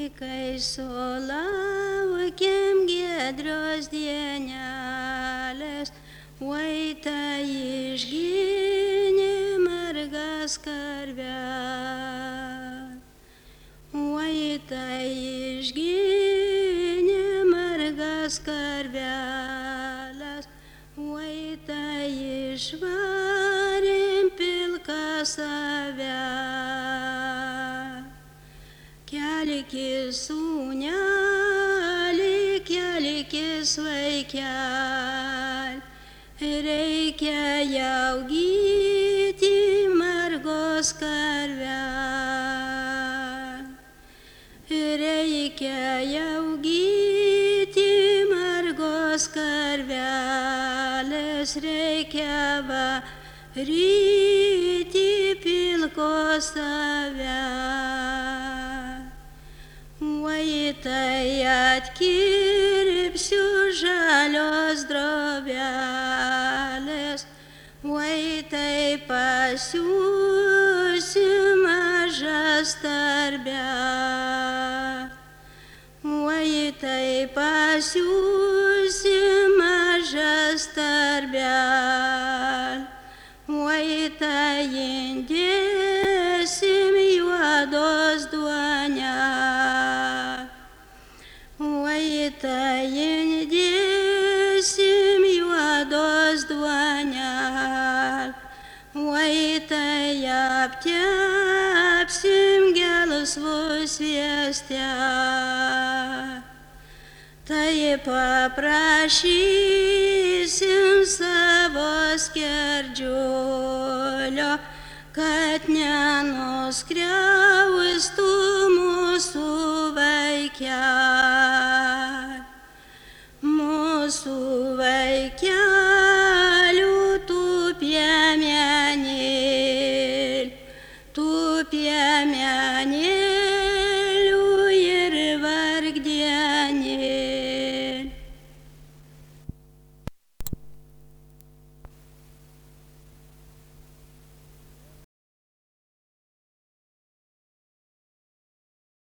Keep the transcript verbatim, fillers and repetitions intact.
Kai sulaukėm giedrios dienelės, vai tai išgynė margas karves, vai tai išgynė margas karveles, vai tai išvarėm pilką save. Kelkis sūneli, kelkis vaikel, reikia jau gyti margos karves, reikia jau gyti margos karveles, reikia varyti pilkos save. Vai tai atkirpsiu žalios drobelės, vai tai pasiūsiu mažas tarbes, vai tai pasiūsiu mažas tarbes, vai tai indėsim juodos duonelės. Vai tai indėsim juodos duonelės, vai tai aptepsim gelsvų svieste. Tai paprašysim savo skerdžiulio, kad nenuskriaustų mūsų vaikel, mūsų vaikelių tų piemenėlių, tų piemenėlių.